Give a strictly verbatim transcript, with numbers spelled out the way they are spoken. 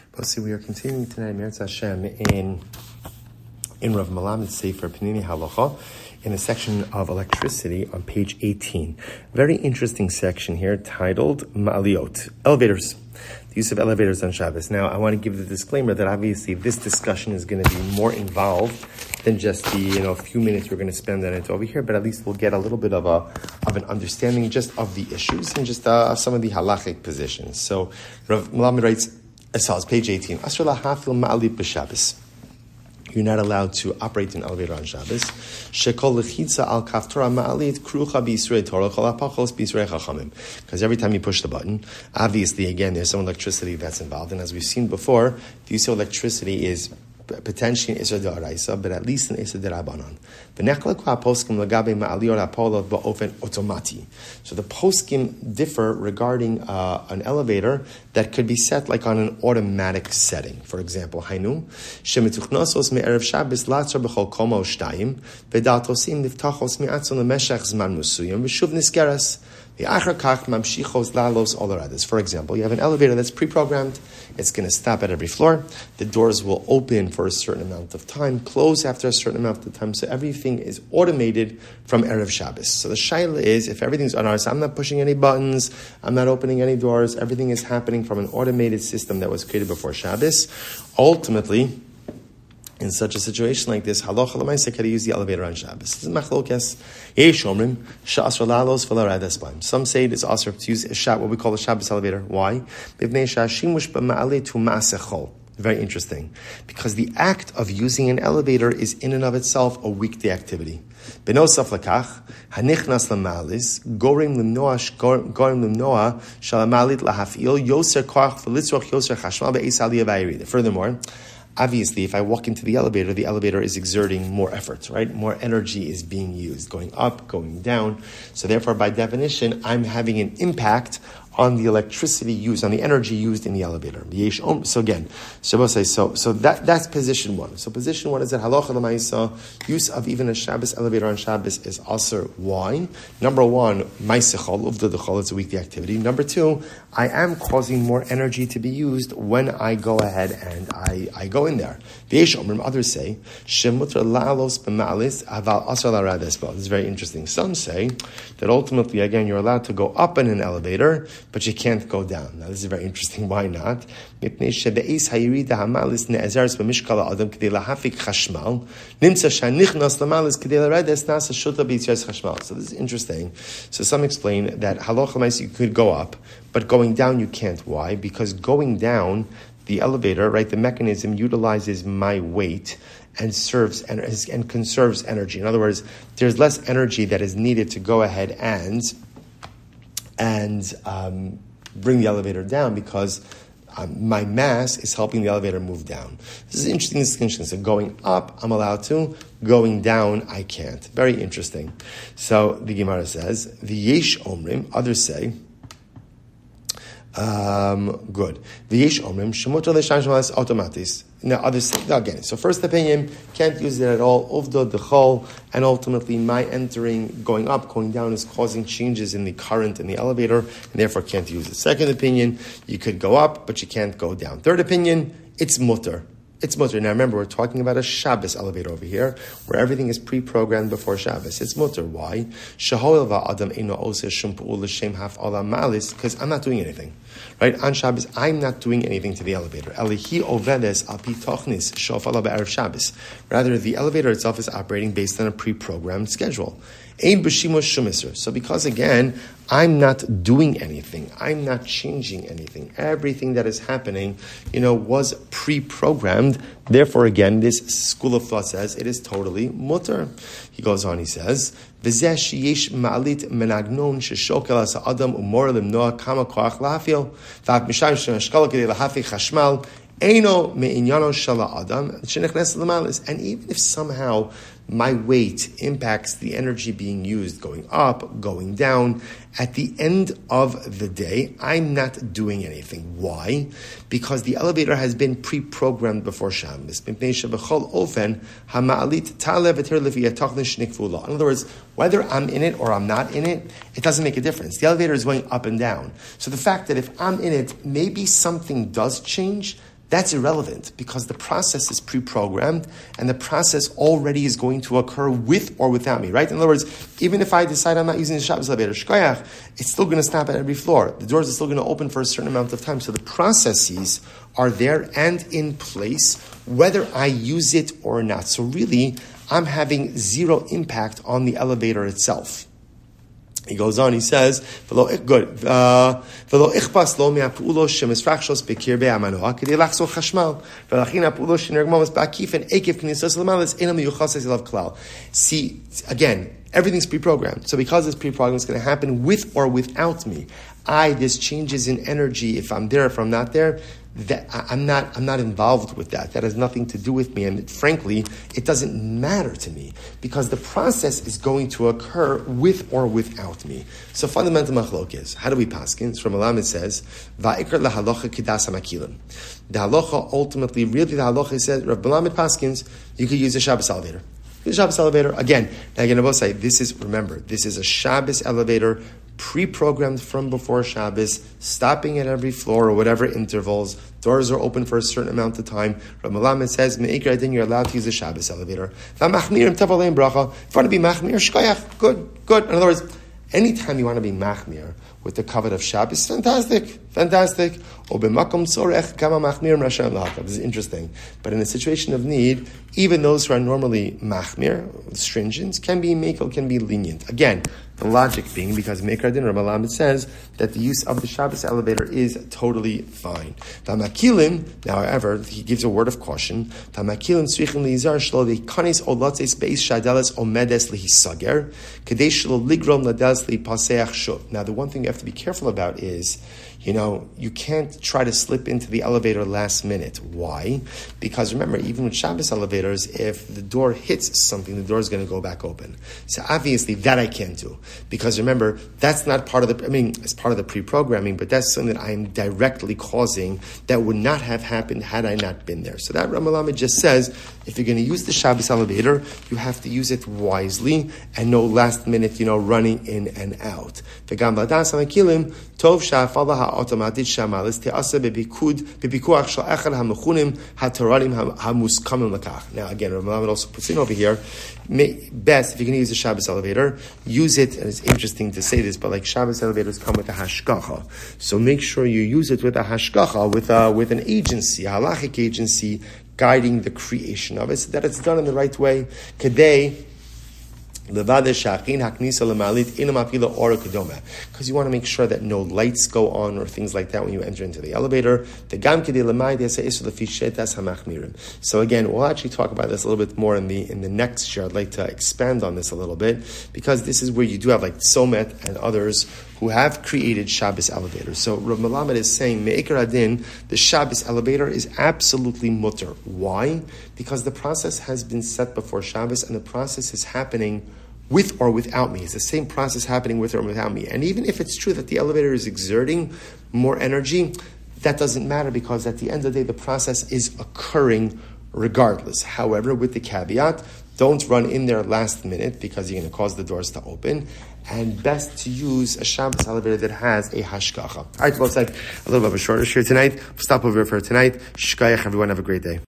Well, see, we are continuing tonight, Meretz Hashem, in in Rav Melamed Sefer Panini Halacha, in a section of electricity on page eighteen. Very interesting section here titled Ma'aliot, elevators, the use of elevators on Shabbos. Now, I want to give the disclaimer that obviously this discussion is going to be more involved than just the you know few minutes we're going to spend on it over here, but at least we'll get a little bit of a of an understanding just of the issues and just uh, some of the halachic positions. So, Rav Melamed writes as follows, page eighteen. Asr lahafil ma'alit b'Shabbos. You're not allowed to operate an elevator on Shabbos. Shekol lechitza al kaftora ma'alit krucha b'yisrei Torah chol hapachos b'yisrei chachamim. Because every time you push the button, obviously, again, there's some electricity that's involved. And as we've seen before, the use of electricity is potentially an Isra D'Oraisa, but at least an Isra D'Rabanan. So the poskim differ regarding uh, an elevator that could be set like on an automatic setting. For example, Hainu, Shemituchnosos me'erev Shabbos latzar b'chol koma shtayim v'datosim niftachos mi'atzon lemeshach zman musuyim v'shuv niskeras. For example, you have an elevator that's pre-programmed. It's going to stop at every floor. The doors will open for a certain amount of time, close after a certain amount of time. So everything is automated from Erev Shabbos. So the shaila is, if everything's on ours, I'm not pushing any buttons, I'm not opening any doors, everything is happening from an automated system that was created before Shabbos. Ultimately, in such a situation like this, halacha l'maaseh can use the elevator on Shabbos. This is machlokes. Yesh omrim she'asr lalos v'lo radas b'hem. Some say it's asr to use a shab, what we call a Shabbos elevator. Why? B'vnei she'ashimush b'ma'aleh tu ma'aseh chol. Very interesting, because the act of using an elevator is in and of itself a weekday activity. Benosaf lakach hanichnas l'ma'alis gorim l'mnoah gorim l'mnoah shalamalit lahafil yoser koach v'litzroch yoser chashmal be'es aliyah v'ayrid. Furthermore, obviously, if I walk into the elevator, the elevator is exerting more effort, right? More energy is being used, going up, going down. So therefore, by definition, I'm having an impact on the electricity used, on the energy used in the elevator. So again, so so so that that's position one. So position one is that halacha l'maisa, use of even a Shabbos elevator on Shabbos is also why? Number one, maisechol uvda dechol, it's a weekday activity. Number two, I am causing more energy to be used when I go ahead and I, I go in there. Others say shemutra la'alos b'ma'alis aval asar la'rades b'al. This is very interesting. Some say that ultimately, again, you're allowed to go up in an elevator, but you can't go down. Now, this is very interesting. Why not? So this interesting. So some explain that halacha you could go up, but going down you can't. Why? Because going down, the elevator, right, the mechanism utilizes my weight and serves and, and conserves energy. In other words, there's less energy that is needed to go ahead and and um, bring the elevator down because um, my mass is helping the elevator move down. This is an interesting distinction. So going up, I'm allowed to. Going down, I can't. Very interesting. So the Gemara says, the yesh omrim, others say, Um, good. V'yesh omrim shemutar l'sham shemalis automatis. Now, others say again. So, first opinion, can't use it at all. Uvda dechol, and ultimately, my entering, going up, going down, is causing changes in the current in the elevator, and therefore can't use it. Second opinion, you could go up, but you can't go down. Third opinion, it's mutter. It's mutter. Now remember, we're talking about a Shabbos elevator over here, where everything is pre-programmed before Shabbos. It's mutter. Why? Because I'm not doing anything. Right? On Shabbos, I'm not doing anything to the elevator. Rather, the elevator itself is operating based on a pre-programmed schedule. So because, again, I'm not doing anything, I'm not changing anything, everything that is happening, you know, was pre-programmed. Therefore, again, this school of thought says it is totally mutter. He goes on, he says, V'zeh sheyesh ma'alit menagnon sheshokel as ha'adam umor limnoa kama koach la'afil v'af mishayim sh'nashkal k'dei lahafik chashmal eino me'inyano shel ha'adam shenichnes l'malis. And even if somehow my weight impacts the energy being used going up, going down, at the end of the day, I'm not doing anything. Why? Because the elevator has been pre-programmed before Shabbos. In other words, whether I'm in it or I'm not in it, it doesn't make a difference. The elevator is going up and down. So the fact that if I'm in it, maybe something does change, that's irrelevant because the process is pre-programmed and the process already is going to occur with or without me, right? In other words, even if I decide I'm not using the Shabbos elevator, shkoyach, it's still going to stop at every floor. The doors are still going to open for a certain amount of time. So the processes are there and in place, whether I use it or not. So really, I'm having zero impact on the elevator itself. He goes on, he says, good. Uh, See, again, everything's pre-programmed. So because it's pre-programmed, it's going to happen with or without me. I, there's changes in energy if I'm there, if I'm not there. That I'm not, I'm not involved with that. That has nothing to do with me, and it, frankly, it doesn't matter to me because the process is going to occur with or without me. So, fundamental machlok is how do we paskin? From Alam it says, "Va'ikar lahalacha kidas hamakilim." The halacha ultimately, really, the halacha says, Rav Balamet paskins, you could use a Shabbos elevator. The Shabbos elevator again. Now again, I will say this is remember this is a Shabbos elevator. Pre-programmed from before Shabbos, stopping at every floor or whatever intervals. Doors are open for a certain amount of time. Rav Melamed says, "Me'ikra din, you're allowed to use a Shabbos elevator." If you want to be machmir, shkoyach, good, good. In other words, anytime you want to be machmir with the covet of Shabbos, fantastic, fantastic. This is interesting. But in a situation of need, even those who are normally machmir, stringent, can be mekel, can be lenient. Again, the logic being because Meikar Din Rav Melamed says that the use of the Shabbos elevator is totally fine. Tamakilim, now, however, he gives a word of caution. Tamakilim tzrichim liizar shlo veikanis olatzes beis shadeles omedes lihisager kadesh shlo ligrom ladeles lipaseach shuv. Now, the one thing you have to be careful about is, you know, you can't try to slip into the elevator last minute. Why? Because remember, even with Shabbos elevators, if the door hits something, the door is going to go back open. So obviously that I can't do. Because remember, that's not part of the, I mean, it's part of the pre-programming, but that's something that I'm directly causing that would not have happened had I not been there. So that Rav Melamed just says, if you're going to use the Shabbos elevator, you have to use it wisely and no last minute, you know, running in and out. V'gam v'adas ha'makilim, tov sha'afala ha'automatit sha'malis te'asa bebikuch shel echad ha'mechunim ha'toralim ha'muskamim lakach. Now again, Rav Melamed also puts in over here, best, if you're going to use the Shabbos elevator, use it, and it's interesting to say this, but like Shabbos elevators come with a hashgacha. So make sure you use it with a hashgacha, with a, with an agency, a halachic agency, guiding the creation of it, so that it's done in the right way. Kadei, because you want to make sure that no lights go on or things like that when you enter into the elevator. So again, we'll actually talk about this a little bit more in the in the next year. I'd like to expand on this a little bit because this is where you do have like Somet and others who have created Shabbos elevators. So Rav Melamed is saying, Me'ikar Adin, the Shabbos elevator is absolutely mutter. Why? Because the process has been set before Shabbos and the process is happening with or without me. It's the same process happening with or without me. And even if it's true that the elevator is exerting more energy, that doesn't matter because at the end of the day, the process is occurring regardless. However, with the caveat, don't run in there last minute because you're going to cause the doors to open. And best to use a Shabbos elevator that has a hashgacha. All right, well, it's like a little bit of a shorter share tonight. We'll stop over here for tonight. Shkoyach, everyone. Have a great day.